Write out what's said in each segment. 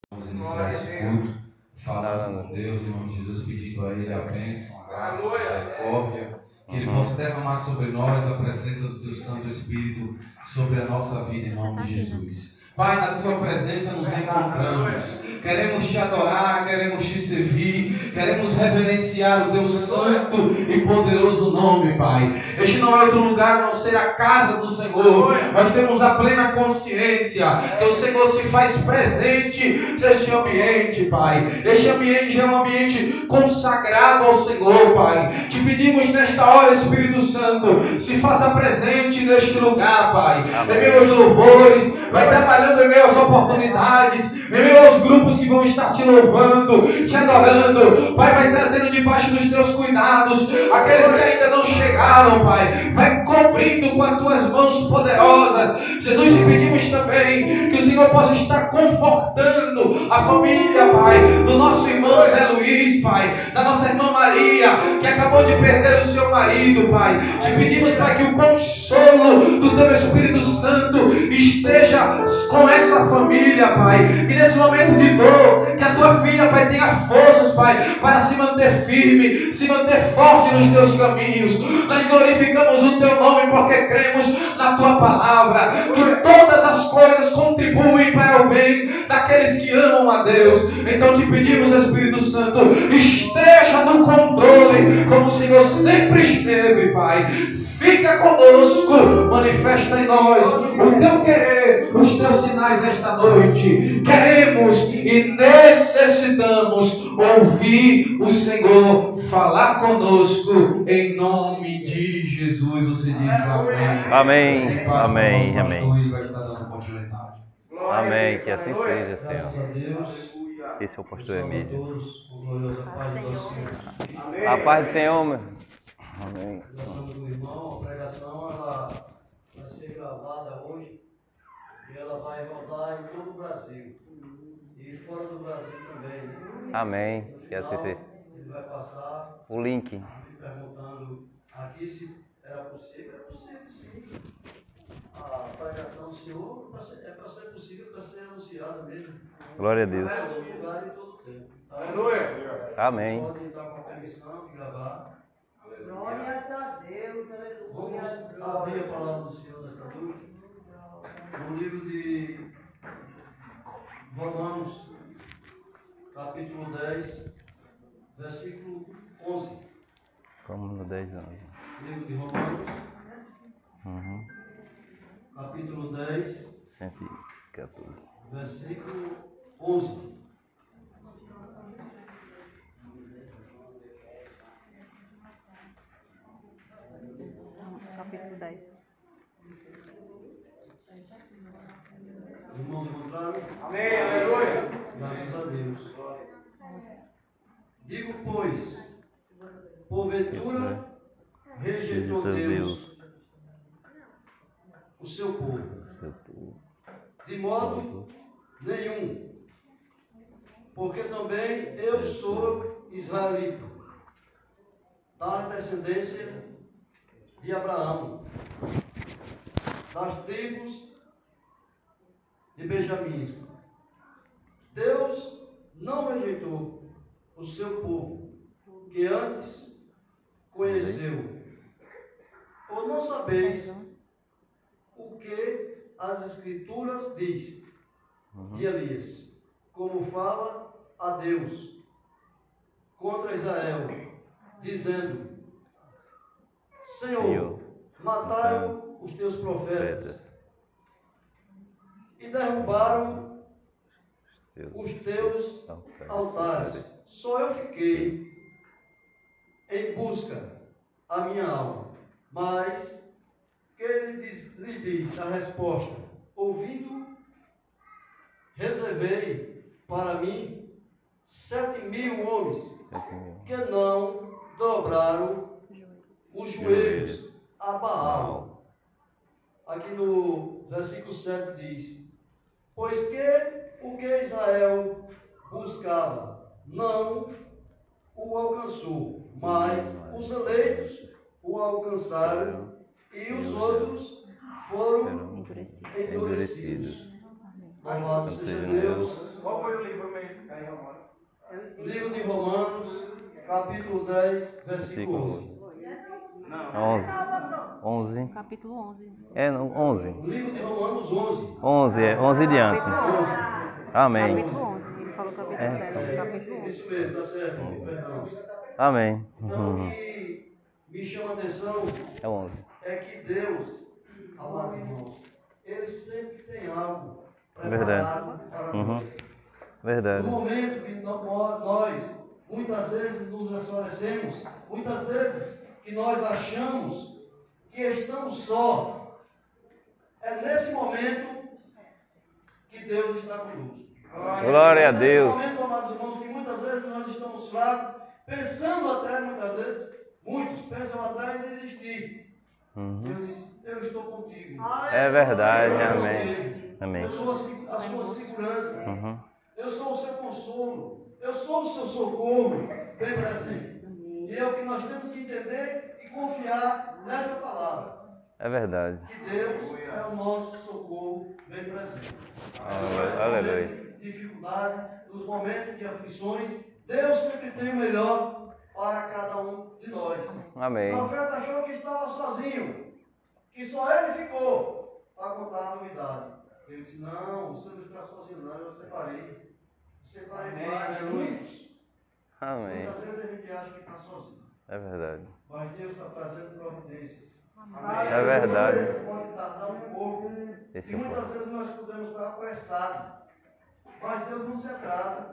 Vamos iniciar esse culto falando com Deus, em nome de Jesus, pedindo a Ele a bênção, a graça, a misericórdia, que Ele possa derramar sobre nós a presença do Teu Santo Espírito sobre a nossa vida, em nome de Jesus. Pai, na Tua presença nos encontramos, queremos Te adorar, queremos Te servir, queremos reverenciar o Teu santo e poderoso nome, Pai. Este não é outro lugar a não ser a casa do Senhor. Nós temos a plena consciência que o Senhor se faz presente neste ambiente, Pai. Este ambiente é um ambiente consagrado ao Senhor, Pai. Te pedimos nesta hora, Espírito Santo, se faça presente neste lugar, Pai. Em meio aos louvores, vai trabalhando em meio às oportunidades, em meio aos grupos que vão estar te louvando, te adorando. Pai, vai trazendo debaixo dos teus cuidados aqueles que ainda não chegaram, Pai. Vai cobrindo com as tuas mãos poderosas. Jesus, te pedimos também que o Senhor possa estar confortando a família, Pai, do nosso irmão Zé Luiz, Pai, da nossa irmã Maria, que acabou de perder o seu marido, Pai. Te pedimos, Pai, que o consolo do Teu Espírito Santo esteja com essa família, Pai. Que nesse momento de dor, que a Tua filha, Pai, tenha forças, Pai, para se manter firme, se manter forte nos Teus caminhos. Nós glorificamos o Teu nome porque cremos na Tua palavra, que todas as coisas contribuem para o bem daqueles que amam a Deus. Então te pedimos, Espírito Santo, esteja no controle, como o Senhor sempre esteve, Pai. Fica conosco, manifesta em nós o Teu querer, os Teus sinais esta noite. Queremos e necessitamos ouvir o Senhor falar conosco, em nome de Jesus. Você diz amém. Amém. Amém. Amém. Vai estar dando continuidade. Amém. Que assim seja, Graças Senhor. a Deus. Esse é o pastor Emílio. Com gloriosa paz do nosso Senhor Jesus Cristo. A paz do Senhor, meu. Amém. Conversando com o irmão, a pregação ela vai ser gravada hoje e ela vai rodar em todo o Brasil e fora do Brasil também, né? Amém. No Que assim final, seja. ele vai passar O link. me perguntando aqui se era possível. É possível, sim. A pregação do Senhor é para ser possível, para ser anunciada mesmo. Glória a Deus. Em todo lugar e em todo tempo. Então, Amém. podem entrar com a permissão de gravar. Glórias a Deus, Vamos aleluia. ouvir a palavra do Senhor nesta noite. No livro de Romanos, capítulo 10, versículo 11. Como no 10 anos. Livro de Romanos, capítulo 10, 114. versículo 11. Capítulo 10. Irmãos encontraram? Amém, aleluia. Graças a Deus. Digo, pois, porventura rejeitou Deus o seu povo? De modo nenhum. Porque também eu sou israelita, da descendência de Abraão, das tribos de Benjamim. Deus não rejeitou o seu povo, que antes conheceu. Ou não sabeis o que as Escrituras diz de Elias, como fala a Deus contra Israel, dizendo: Senhor, mataram os teus profetas e derrubaram os teus altares. Só eu fiquei em busca a minha alma. Mas que lhe diz a resposta: ouvindo, reservei para mim 7.000 homens que não dobraram os joelhos a Baal. Aqui no versículo 7 diz: pois que o que Israel buscava não o alcançou, mas os eleitos o alcançaram e os outros foram endurecidos. Louvado seja Deus. Qual foi o livro Livro de Romanos, capítulo 10, versículo 11. 11. Capítulo 11. É, não, 11. Livro de Romanos 11. 11 diante. Amém. Capítulo 11. Ele falou capítulo 10. Capítulo 11. Isso mesmo, está certo, perdão. Amém. Então, o que me chama a atenção É 11. é que Deus, amados irmãos, Ele sempre tem algo Verdade. preparado para Uhum. nós. Verdade. No momento que nós, muitas vezes, nos esclarecemos, muitas vezes que nós achamos que estamos só, é nesse momento que Deus está conosco. Glória a Deus. É nesse momento, amados irmãos, que muitas vezes nós estamos fracos, pensando até, muitas vezes, muitos pensam até em desistir. Uhum. Deus diz, eu estou contigo. É verdade. Eu Amém. protejo. Amém. Eu sou a sua segurança. Uhum. Eu sou o seu consolo. Eu sou o seu socorro bem presente. E é o que nós temos que entender e confiar nesta palavra. É verdade. Que Deus é o nosso socorro bem presente. Aleluia. Nos momentos de dificuldade, nos momentos de aflições, Deus sempre tem o melhor para cada um de nós. Amém. O profeta achou que estava sozinho, que só ele ficou para contar a novidade. Ele disse, não, você não está sozinho não, eu separei. Separei vários, muitos. Amém. Muitas vezes a gente acha que está sozinho. É verdade. Mas Deus está trazendo providências. É verdade. Muitas vezes pode tardar um pouco. Esse E é o muitas vezes nós podemos estar apressados. Mas Deus não se atrasa.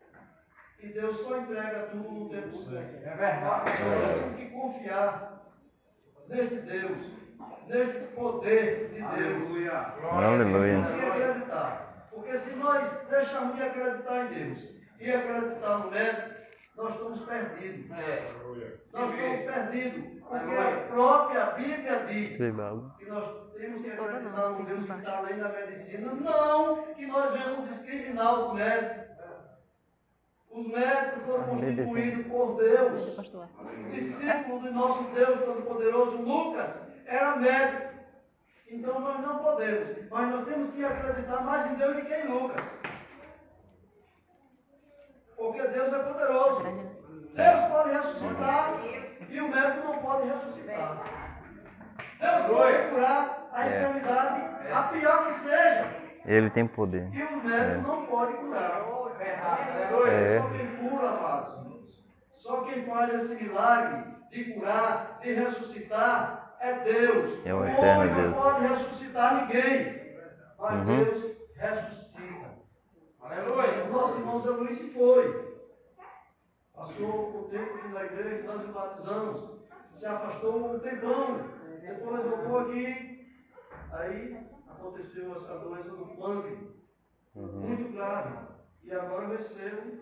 E Deus só entrega tudo no tempo certo. É verdade. Nós temos que confiar neste Deus, neste poder de Deus. Aleluia. Temos que acreditar. Porque se nós deixarmos de acreditar em Deus e acreditar no médico, nós estamos perdidos. Nós estamos perdidos. Porque a própria Bíblia diz que nós temos que acreditar num Deus que está além da medicina. Não que nós venhamos discriminar os médicos. Os médicos foram constituídos por Deus. O discípulo do nosso Deus Todo-Poderoso, Lucas, era médico. Então nós não podemos, mas nós temos que acreditar mais em Deus do que em Lucas. Porque Deus é poderoso. Deus pode ressuscitar e o médico não pode ressuscitar. Deus pode curar a enfermidade, a pior que seja, Ele tem poder. e o médico não pode curar. É. Só quem cura, amados irmãos. Só quem faz esse milagre de curar, de ressuscitar, é Deus. É o O eterno homem não Deus. pode ressuscitar ninguém, mas Uhum. Deus ressuscita. Aleluia. O nosso irmão Zé Luiz se foi. Passou o tempo aqui na igreja, nós o batizamos, se afastou um tempão, depois voltou aqui, aí aconteceu essa doença do pâncreas, muito grave, e agora eu recebo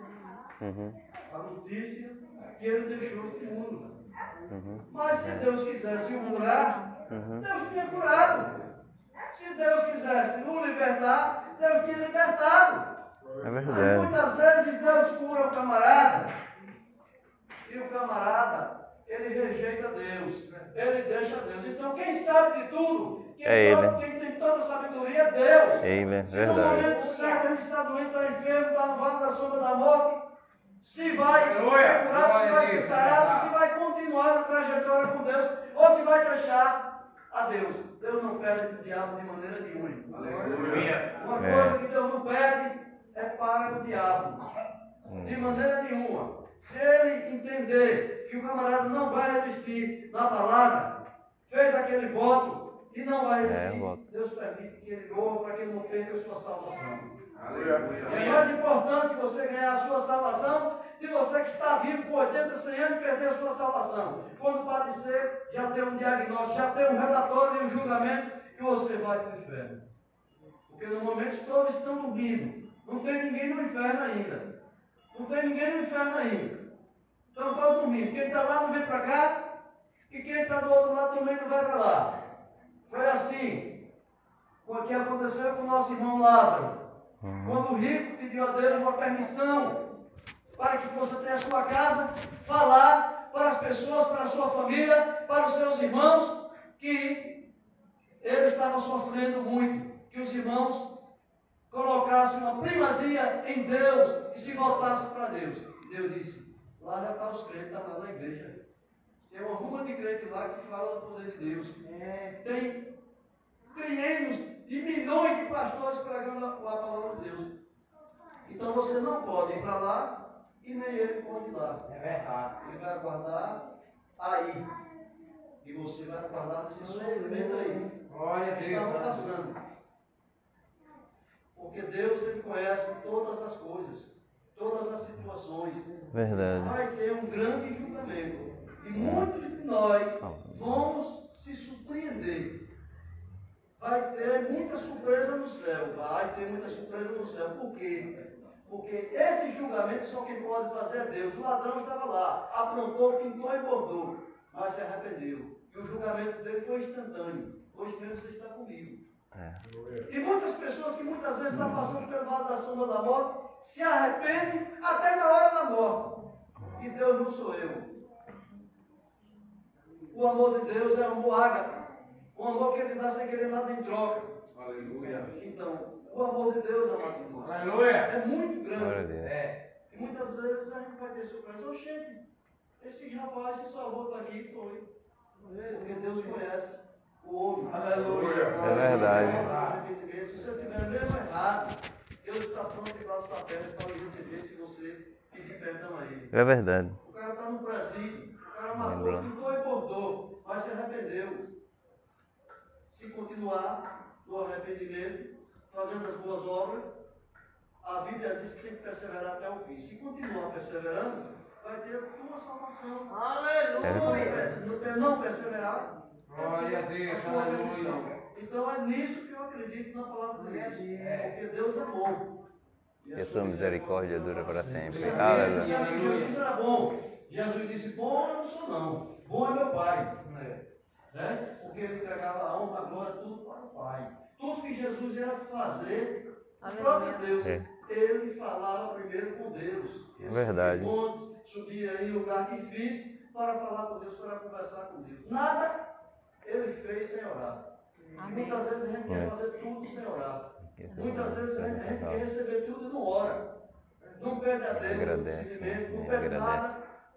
a notícia que ele deixou esse mundo. Mas se Deus quisesse o curar, Deus tinha curado. Se Deus quisesse o libertar, Deus tinha libertado. É Mas verdade. muitas vezes Deus cura o camarada, e o camarada, ele rejeita Deus, ele deixa Deus. Então quem sabe de tudo, quem tem toda a sabedoria é Deus. Ele, é Se no verdade. momento certo ele está doente, está enfermo, está no vale da sombra da morte, se vai ser curado, se vai ser sarado, se vai continuar na trajetória com Deus, ou se vai deixar a Deus. Deus não perde o diabo de maneira nenhuma. Uma coisa que Deus não perde é para o diabo. De maneira nenhuma. Se ele entender que o camarada não vai resistir na palavra, fez aquele voto e não vai resistir, Deus permite que ele morra para que ele não perca a sua salvação. É mais importante você ganhar a sua salvação de você que está vivo por 80, 100 anos e perder a sua salvação. Quando padecer, já tem um diagnóstico, já tem um relatório e um julgamento que você vai para o inferno. Porque no momento todos estão dormindo. Não tem ninguém no inferno ainda. Não tem ninguém no inferno ainda. Estão todos dormindo. Quem está lá não vem para cá. E quem está do outro lado também não vai para lá. Foi assim. O que aconteceu com o nosso irmão Lázaro. Quando o rico pediu a Deus uma permissão para que fosse até a sua casa falar para as pessoas, para a sua família, para os seus irmãos, que ele estava sofrendo muito. Que os irmãos colocasse uma primazia em Deus e se voltasse para Deus. Deus disse, lá já está os crentes, está lá na igreja. Tem uma ruma de crente lá que fala do poder de Deus. Tem triênios e milhões de pastores pregando a palavra de Deus. Então você não pode ir para lá e nem ele pode ir lá. É verdade. Ele vai aguardar aí. E você vai aguardar desse sofrimento aí. Glória a Que Deus. estava passando. Porque Deus, Ele conhece todas as coisas, todas as situações. Verdade. Vai ter um grande julgamento. E muitos de nós vamos se surpreender. Vai ter muita surpresa no céu. Vai ter muita surpresa no céu. Por quê? Porque esse julgamento só quem pode fazer é Deus. O ladrão estava lá, aprontou, pintou e bordou, mas se arrependeu. E o julgamento dele foi instantâneo. Hoje mesmo você está comigo. E muitas pessoas que muitas vezes estão passando pelo vale da sombra da morte, se arrependem até na hora da morte. E Deus não sou eu. O amor de Deus é amor ágape. O amor que Ele dá sem querer nada em troca. Aleluia. Então, o amor de Deus, amados irmãos, Aleluia. é muito Glória a grande. Deus. E muitas vezes a gente vai ter surpresa. Oh, gente, esse rapaz se salvou daqui, foi. Porque Deus conhece o homem. Aleluia. É verdade. Se você estiver mesmo errado, Deus está pronto de braços abertos para lhe receber se você pedir perdão a Ele. É verdade. O cara está no presídio, o cara matou, pintou e bordou, mas se arrependeu. Se continuar no arrependimento, fazendo as boas obras, a Bíblia diz que tem que perseverar até o fim. Se continuar perseverando, vai ter uma salvação. Aleluia. Não perseverar, Glória a Deus. a sua Aleluia. perdição. Então é nisso que eu acredito na palavra de Deus. Porque Deus é bom. E a sua misericórdia dura para sempre. Você Aleluia. disseram que Jesus era bom. Jesus disse, bom eu não sou não. Bom é meu Pai. Né? Porque ele entregava a honra, a glória, tudo para o Pai. Tudo que Jesus ia fazer, o próprio Deus, ele falava primeiro com Deus. É verdade. Subia em montes, subia em lugar difícil para falar com Deus, para conversar com Deus. Nada ele fez sem orar. E muitas vezes a gente quer fazer tudo sem orar. Muitas vezes a gente quer receber tudo e não ora. Não pede a Deus o discernimento, não pede nada.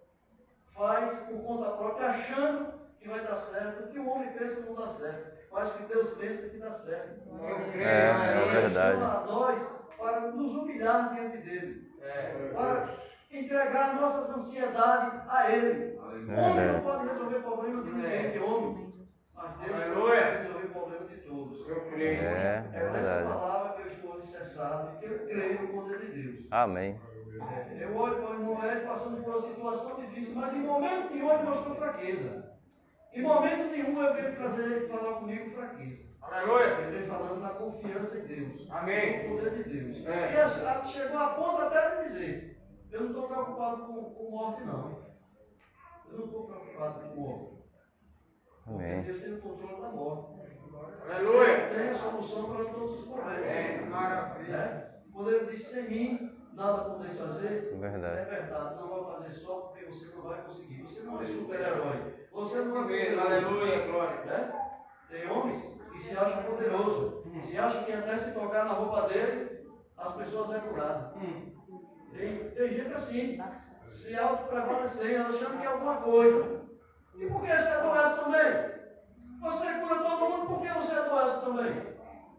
Faz por conta própria, achando que vai dar certo. O que o homem pensa não dá certo. Mas o que Deus pensa que dá certo. É verdade. Ele chama a nós para nos humilhar diante dele. Para entregar nossas ansiedades a Ele. O homem não pode resolver problema de ninguém, de homem. Mas Deus pode resolver o problema de todos. Eu creio. É É nessa verdade. palavra que eu estou alicerçado e que eu creio no poder de Deus. Amém. Eu olho para o irmão Hélio passando por uma situação difícil, mas em momento nenhum ele mostrou fraqueza. Em momento nenhum eu veio falar comigo fraqueza. Aleluia. Ele vem falando na confiança em Deus. Amém. No poder de Deus. É. E chegou a ponto até de dizer, eu não estou preocupado com morte não. Eu não estou preocupado com morte. Porque Amém. Deus tem o controle da morte. Aleluia. Deus tem a solução para todos os problemas. Maravilha. Quando ele disse, sem mim, nada podeis fazer, Verdade. é verdade, não vai fazer só porque você não vai conseguir. Você não é super-herói. Você não é poderoso. Aleluia. Glória. Né? Tem homens que se acham poderosos. Se acham que até se tocar na roupa dele, as pessoas é curado. Tem gente assim, se auto-prevalecendo, achando que é alguma coisa. E por que você adoece também? Você cura todo mundo, por que você adoece também?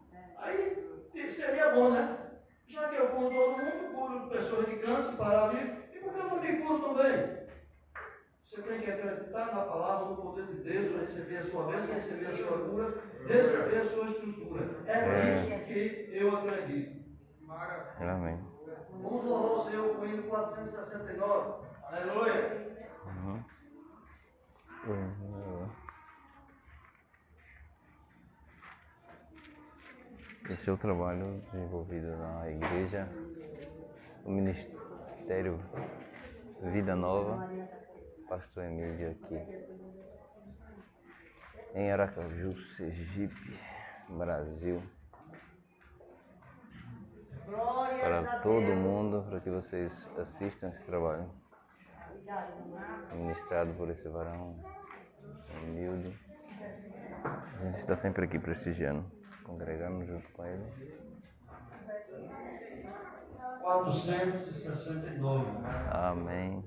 Aí seria bom, né? Já que eu curo todo mundo, curo pessoas de câncer, paralítico, e por que eu não me curo também? Você tem que acreditar na palavra, no poder de Deus, para receber a sua bênção, receber a sua cura, receber a sua estrutura. É nisso que eu acredito. Amém. Vamos louvar o Senhor com o hino 469. Aleluia. Esse é o trabalho desenvolvido na igreja, o Ministério Vida Nova, Pastor Emílio aqui, em Aracaju, Sergipe, Brasil, para todo mundo, para que vocês assistam esse trabalho, ministrado por esse varão humilde. A gente está sempre aqui prestigiando, congregando junto com ele. 469. Amém.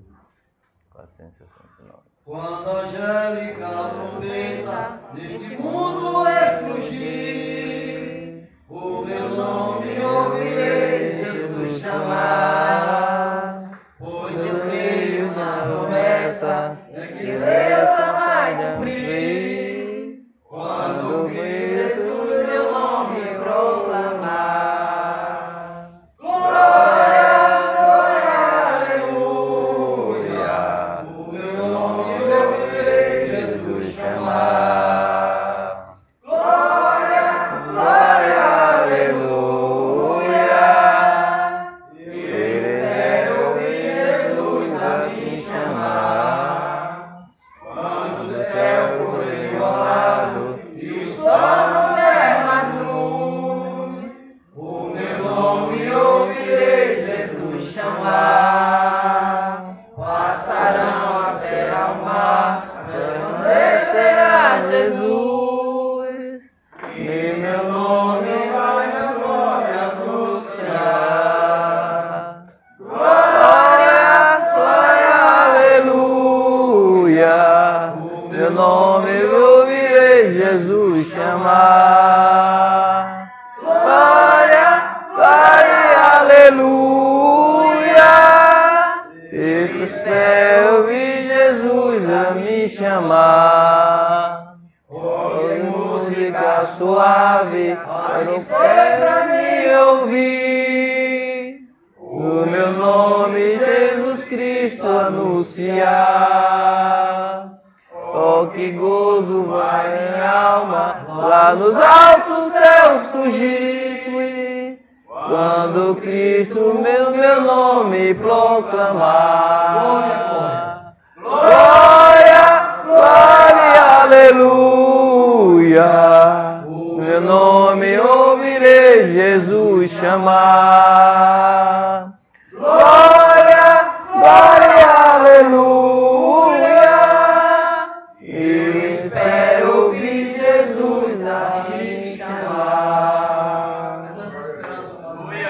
469. Quando a angélica trombeta deste mundo explodir, o meu nome ouvirei Jesus chamar, pois eu creio na promessa de que Deus vai cumprir, quando ouvir Jesus meu nome proclamar. Glória, glória, aleluia, o meu nome ouvirei Jesus chamar. Glória, glória, aleluia, ele deve ouvir Jesus a me chamar. Quando o céu for enrolado e o sol não der mais luz, o meu nome ouvirei Jesus chamar. Passarão até ao mar, permanecerá Jesus, e meu nome vai na glória anunciar. Glória, glória, aleluia, meu nome ouvirei Jesus chamar. Glória, glória, aleluia, eu céu vi Jesus a me chamar. Oi, música suave, para o céu pra me ouvir, o meu nome Jesus Cristo anunciar. Oh, que gozo vai minha alma lá nos altos céus surgir, quando Cristo meu nome proclamar. Glória, glória, aleluia, meu nome ouvirei Jesus chamar. Glória, glória, aleluia, eu espero ouvir Jesus a me chamar. É dessa esperança,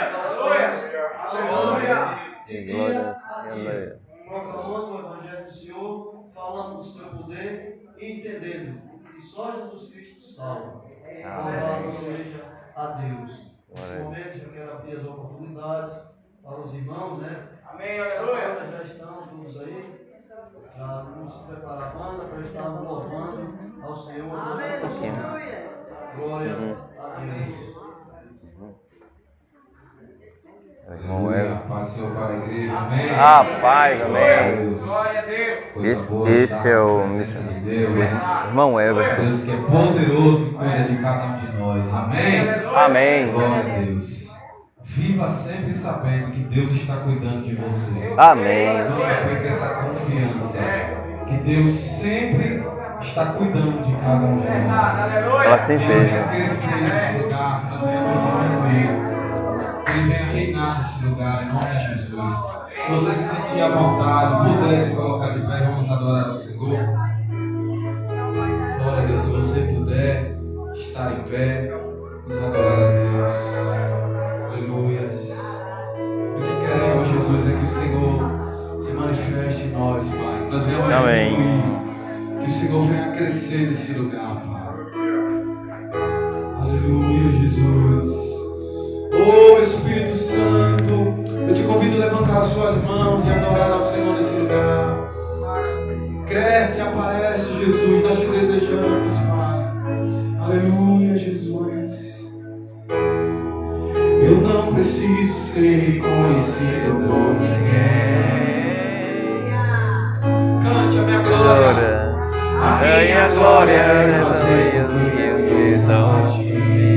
E glória, aleluia. Proclamando o Evangelho do Senhor, falando do seu poder e entendendo que só Jesus Cristo salva. Louvado seja a Deus. Nesse momento eu quero abrir as oportunidades para os irmãos, né? Amém, aleluia. Já estão todos aí. Já vamos preparar a banda para estarmos louvando ao Senhor. Adorando ao Senhor. Glória a Deus. Irmão Aleluia. Ever. Paz Senhor para a igreja. Amém. Paz, amém. Glória a Deus. Coisa boa Esse estar é na o presença de Deus. irmão Everton. Deus que é poderoso e cuida de cada um de nós. Amém. Amém. Glória a Deus. Viva sempre sabendo que Deus está cuidando de você. Amém. Nunca perca essa confiança. Que Deus sempre está cuidando de cada um de nós. Ela tem Que Ele venha seja. crescer nesse lugar, que nós venhamos diminuir. Que Ele venha reinar nesse lugar, em nome de Jesus. Se você se sentir à vontade, puder se colocar de pé, vamos adorar o Senhor. Glória a Deus, se você puder estar em pé, vamos adorar a Deus. Aleluias. O que queremos, Jesus, é que o Senhor se manifeste em nós, Pai. Nós venhamos Amém. diminuir. Que o Senhor venha crescer nesse lugar, Pai. Aleluia, Jesus. Oh, Espírito Santo, eu te convido a levantar as suas mãos e adorar ao Senhor nesse lugar. Cresce, aparece, Jesus, nós te desejamos, Pai. Aleluia, Jesus. Eu não preciso ser reconhecido por ninguém. Cante a minha glória. A minha glória é fazer o que eu te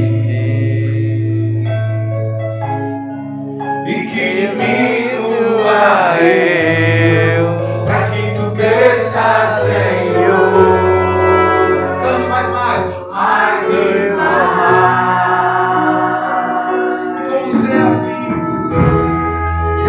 e que diminua eu, pra que tu cresças, Senhor. Cante mais e mais, e como serafins,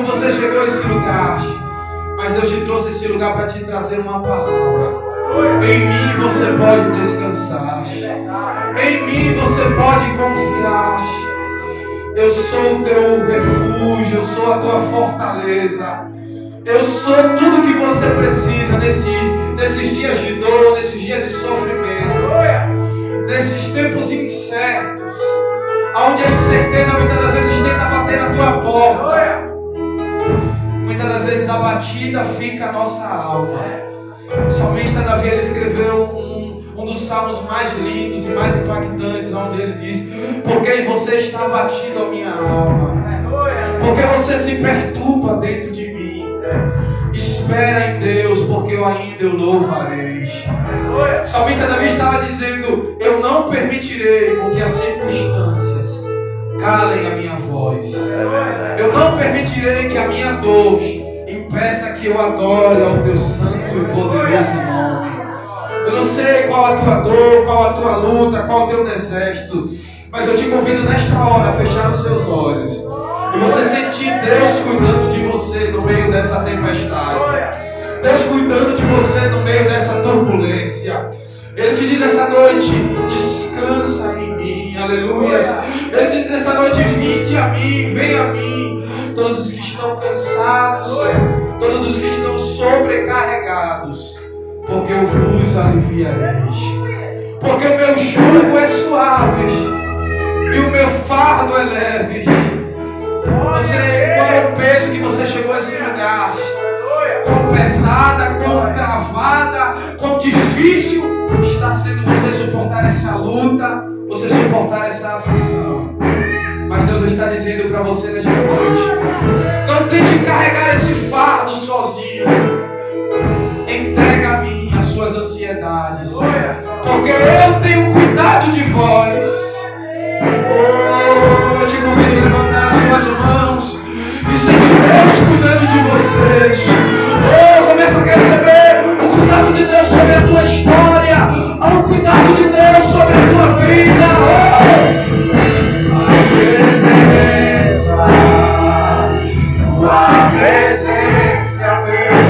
como você chegou a esse lugar. Mas Deus te trouxe a esse lugar para te trazer uma palavra. Em mim você pode descansar. Em mim você pode confiar. Eu sou o teu refúgio, eu sou a tua fortaleza. Eu sou tudo que você precisa nesses dias de dor, nesses dias de sofrimento, nesses tempos incertos, onde a incerteza muitas das vezes tenta bater na tua porta. Muitas das vezes abatida fica a nossa alma. O salmista Davi, ele escreveu um dos salmos mais lindos e mais impactantes, onde ele diz: porque você está abatido a minha alma, porque você se perturba dentro de mim. Espera em Deus, porque eu ainda o louvarei. O salmista Davi estava dizendo: eu não permitirei com que as circunstâncias calem a minha voz. Eu não permitirei que a minha dor impeça que eu adore ao teu santo e poderoso nome. Eu não sei qual a tua dor, qual a tua luta, qual o teu deserto, mas eu te convido nesta hora a fechar os seus olhos e você sentir Deus cuidando de você no meio dessa tempestade. Deus cuidando de você no meio dessa turbulência. Ele te diz essa noite: descansa em mim, aleluias. Ele te diz essa noite: vinde a mim, vem a mim. Todos os que estão cansados, todos os que estão sobrecarregados, porque eu vos aliviarei. Porque o meu jugo é suave e o meu fardo é leve. Não sei qual é o peso que você chegou a esse lugar. Quão pesada, quão travada, quão difícil está sendo você suportar essa luta, você suportar essa aflição. Mas Deus está dizendo para você nesta noite: não tente carregar esse fardo sozinho. Entrega a mim as suas ansiedades, porque eu tenho cuidado de vós. Eu te convido a levantar as suas mãos e sentir Deus cuidando de vocês. Começa a receber o cuidado de Deus sobre a tua história, o cuidado de Deus sobre a tua vida. Tua presença,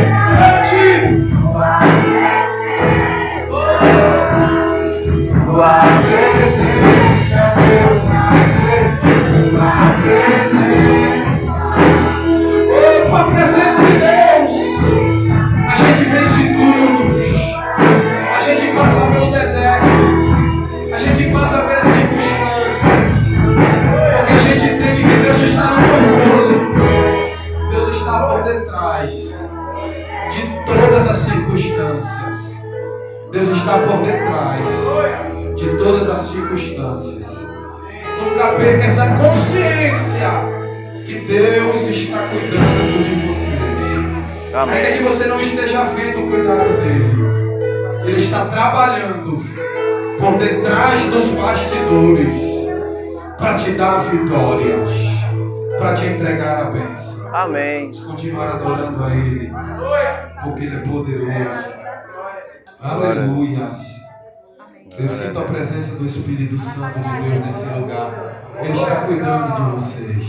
Deus está por detrás de todas as circunstâncias. Nunca perca essa consciência que Deus está cuidando de vocês. Ainda que você não esteja vendo o cuidado dele, Ele está trabalhando por detrás dos bastidores para te dar a vitória, para te entregar a bênção. Amém. Vamos continuar adorando a Ele, porque Ele é poderoso. Aleluias. Eu sinto a presença do Espírito Santo de Deus nesse lugar. Ele está cuidando de vocês.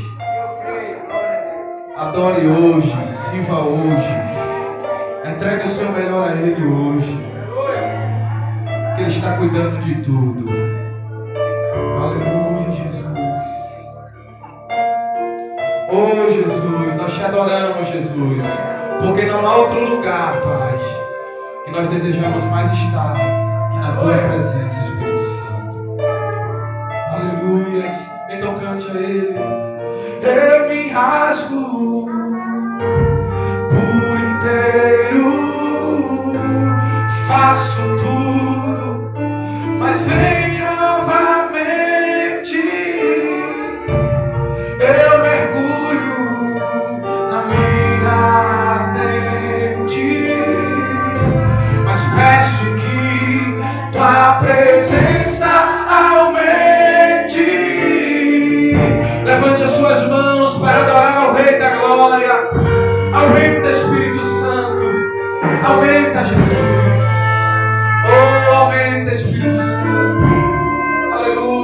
Adore hoje, sirva hoje. Entregue o seu melhor a Ele hoje. Que Ele está cuidando de tudo. Aleluia, Jesus. Oh, Jesus, nós te adoramos, Jesus. Porque não há outro lugar, Pai, que nós desejamos mais estar que na Tua presença, Espírito Santo. Aleluias. Então cante a Ele. Eu me rasgo por inteiro, faço tudo, mas vem novamente. Eu mergulho na minha ardente, mas peço que Tua presença aumente. Levante as suas mãos para adorar ao Rei da Glória. Aumenta, Espírito Santo. Aumenta, Jesus. Oh, aumenta, Espírito Santo.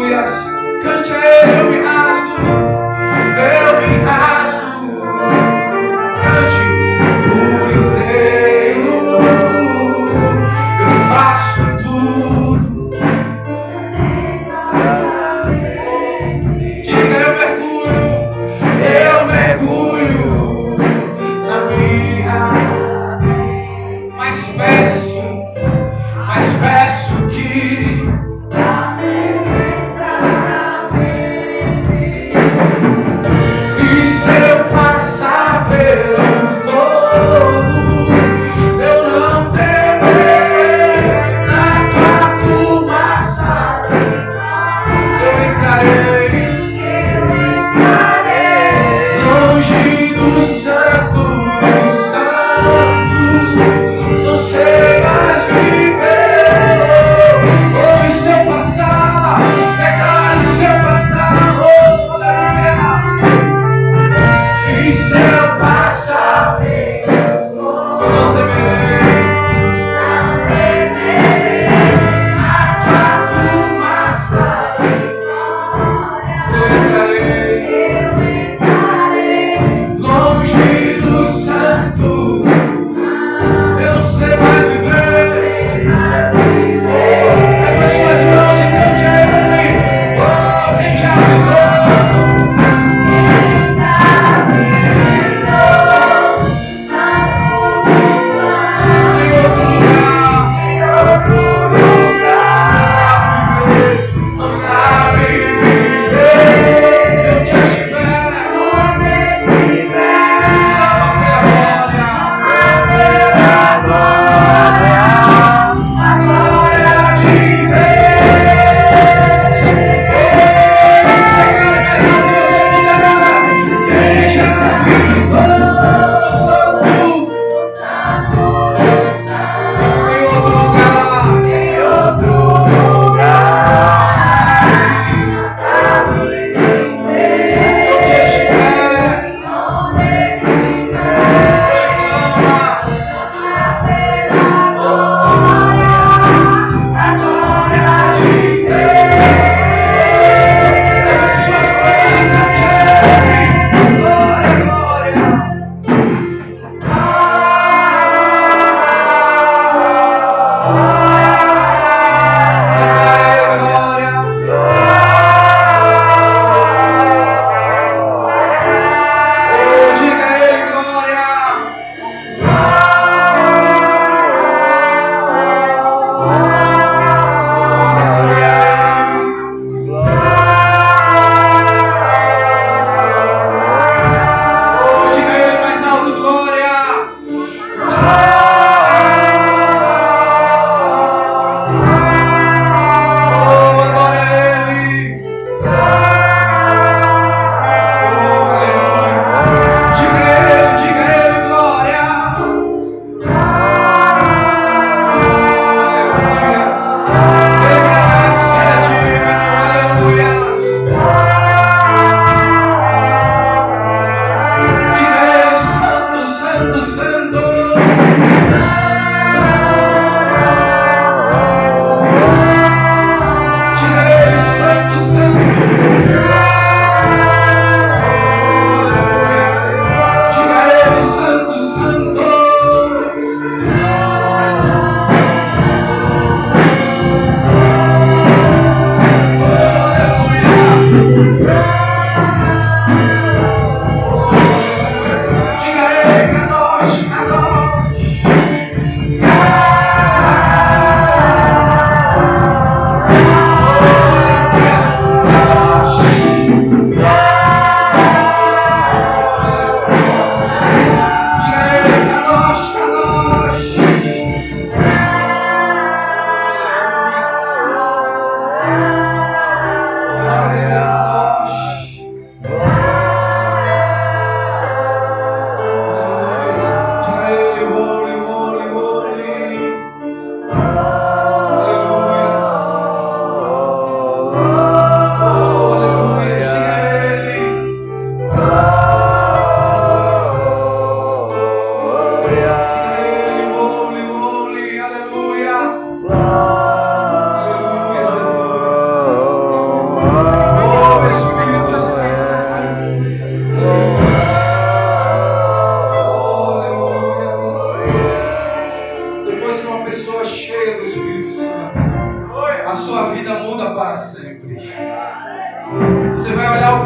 Aleluias. Cante a Ele. Eu me rasgo. Eu me rasgo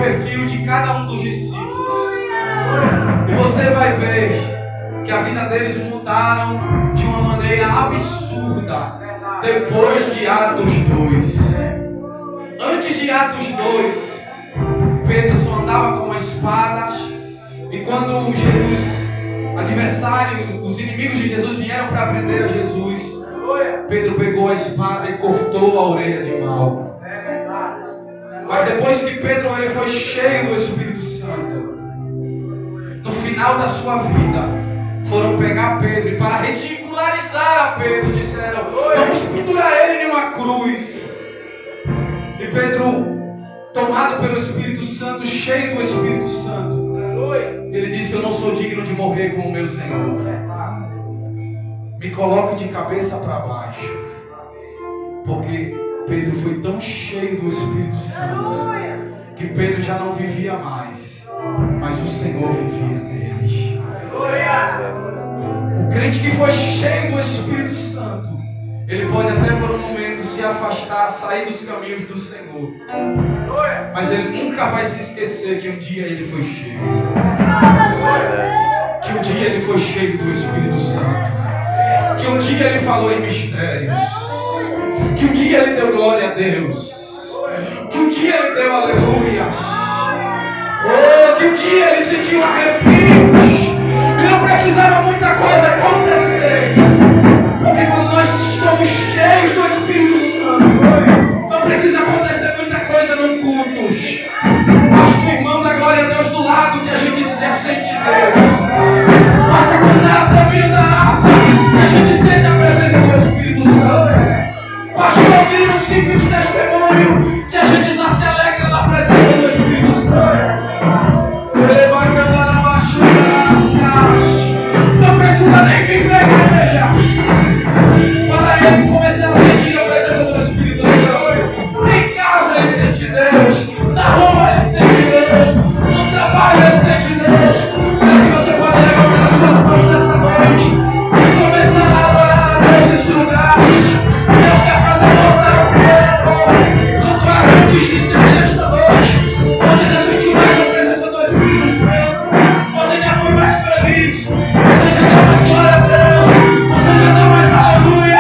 perfil de cada um dos discípulos. E você vai ver que a vida deles mudaram de uma maneira absurda depois de Atos 2. Antes de Atos 2, Pedro só andava com uma espada. E quando os adversários, os inimigos de Jesus vieram para prender a Jesus, Pedro pegou a espada e cortou a orelha de Malco. Mas depois que Pedro ele foi cheio do Espírito Santo, no final da sua vida, foram pegar Pedro e para ridicularizar a Pedro, disseram: vamos pendurar ele em uma cruz. E Pedro, tomado pelo Espírito Santo, cheio do Espírito Santo, ele disse: eu não sou digno de morrer com o meu Senhor. Me coloque de cabeça para baixo. Porque Pedro foi tão cheio do Espírito Santo que Pedro já não vivia mais, mas o Senhor vivia nele. O crente que foi cheio do Espírito Santo, ele pode até por um momento se afastar, sair dos caminhos do Senhor, mas ele nunca vai se esquecer que um dia ele foi cheio. Que um dia ele foi cheio do Espírito Santo. Que um dia ele falou em mistérios. Que um dia ele deu glória a Deus. Que um dia ele deu aleluia. Oh, que um dia ele sentiu arrepios. E não precisava muita coisa acontecer. Porque quando nós estamos cheios do Espírito Santo, não precisa acontecer muita coisa no culto. Basta o irmão da glória a Deus do lado que a gente sente Deus. Basta cantar até o meio da harpa que a gente sente a presença do Espírito Santo. Basta ouvir um simples testemunho que a gente já se alegra na presença do Espírito Santo. Não precisa nem vir para a igreja para ele começar a sentir a presença do Espírito Santo. Em casa ele sente Deus, na rua ele sente Deus, no trabalho ele sente Deus. Será que você pode levantar as suas mãos nesta noite e começar a adorar a Deus nesse lugar? Deus quer fazer voltar o Pedro no coração de gente aqui nesta noite. Você já sentiu mais a presença do Espírito Santo? Você já foi mais feliz? Você já deu mais glória a Deus? Você já deu mais aleluia?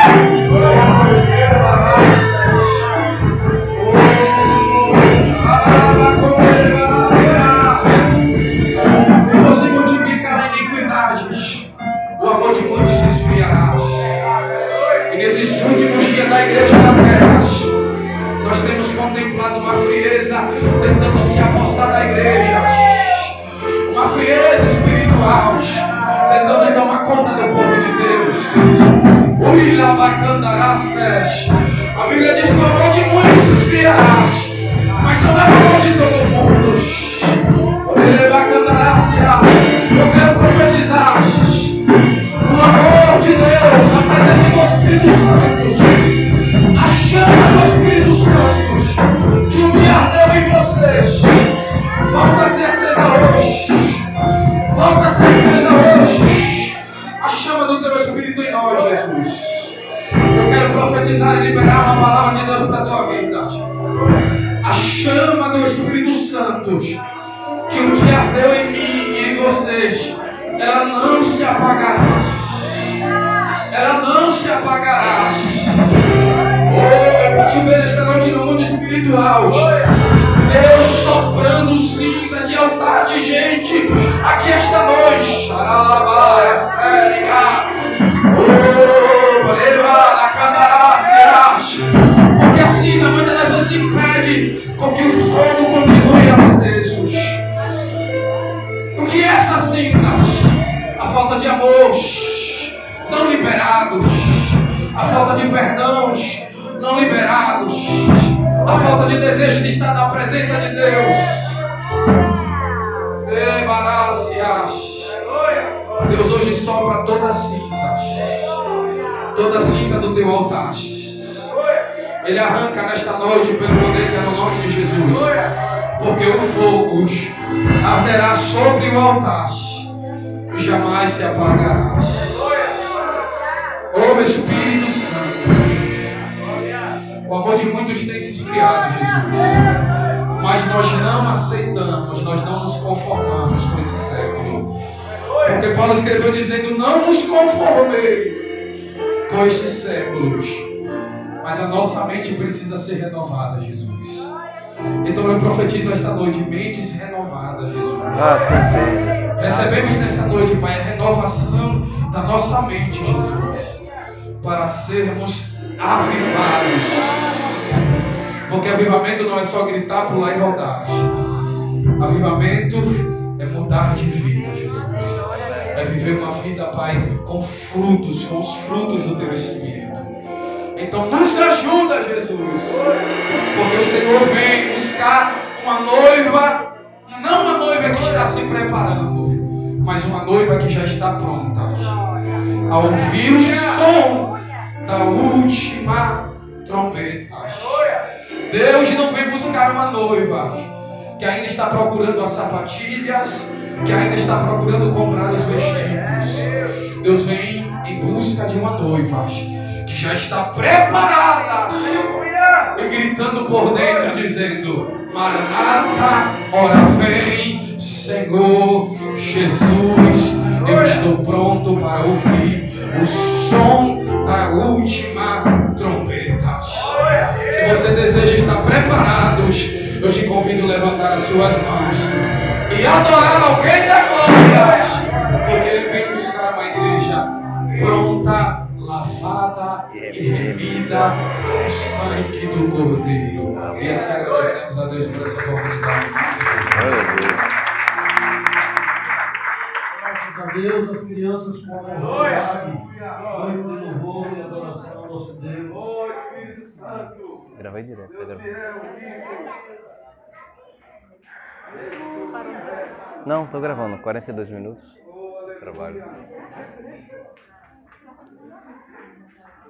Depois se multiplicar a iniquidade, o amor de muitos se esfriará. E nesses últimos dias da igreja na terra, nós temos contemplado uma frieza tentando se apossar da igreja. Uma frieza espiritual tentando tomar conta do povo de Deus. A Bíblia diz que o amor de muitos se esfriará, mas não é o amor de todo mundo. Eu quero profetizar o amor de Deus, a presença do Espírito Santo, a chama do Espírito Santo, que um dia ardeu em vocês, volta a ser acesa hoje. Volta a ser acesa hoje. A chama do teu Espírito em nós, Jesus. Eu quero profetizar e liberar uma palavra de Deus para a tua vida. A chama do Espírito Santo, que um dia ardeu em mim e em vocês, ela não se apagará. Ela não se apagará. Oh, eu posso ver esta noite no mundo espiritual Deus soprando cinza de altar de gente aqui esta noite. Xaralabara, sérica. Oh, breva, na candarácia. Porque a cinza muitas das vezes impede com que o fogo continue aceso. O que é essa cinza? A falta de amor não liberados, a falta de perdão não liberados, a falta de desejo de estar na presença de Deus. Deus hoje sopra toda a cinza do teu altar. Ele arranca nesta noite pelo poder que é no nome de Jesus, porque o fogo arderá sobre o altar e jamais se apagará. Oh Espírito Santo, o amor de muitos tem se esfriado, Jesus. Mas nós não aceitamos, nós não nos conformamos com esse século. Porque Paulo escreveu dizendo: não vos conformeis com estes séculos. Mas a nossa mente precisa ser renovada, Jesus. Então eu profetizo esta noite: mentes renovadas, Jesus. Recebemos nesta noite, Pai, a renovação da nossa mente, Jesus, para sermos avivados. Porque avivamento não é só gritar, pular e rodar. Avivamento é mudar de vida, Jesus. É viver uma vida, Pai, com frutos, com os frutos do Teu Espírito. Então nos ajuda, Jesus. Porque o Senhor vem buscar uma noiva, não uma noiva que está se preparando, mas uma noiva que já está pronta a ouvir o som da última trombeta. Deus não vem buscar uma noiva que ainda está procurando as sapatilhas, que ainda está procurando comprar os vestidos. Deus vem em busca de uma noiva que já está preparada e gritando por dentro, dizendo: Maranata, ora vem, Senhor Jesus. Eu estou pronto para ouvir o som da última trombeta. Se você deseja estar preparado, eu te convido a levantar as suas mãos e adorar alguém da glória, porque Ele vem buscar uma igreja pronta, lavada e remida com o sangue do Cordeiro. E assim agradecemos a Deus por essa oportunidade. Graças a Deus, as crianças podem louvar, noivo de louvor e adoração ao nosso Deus. Gravei direto, tá gravando. Não, tô gravando, 42 minutos. Trabalho.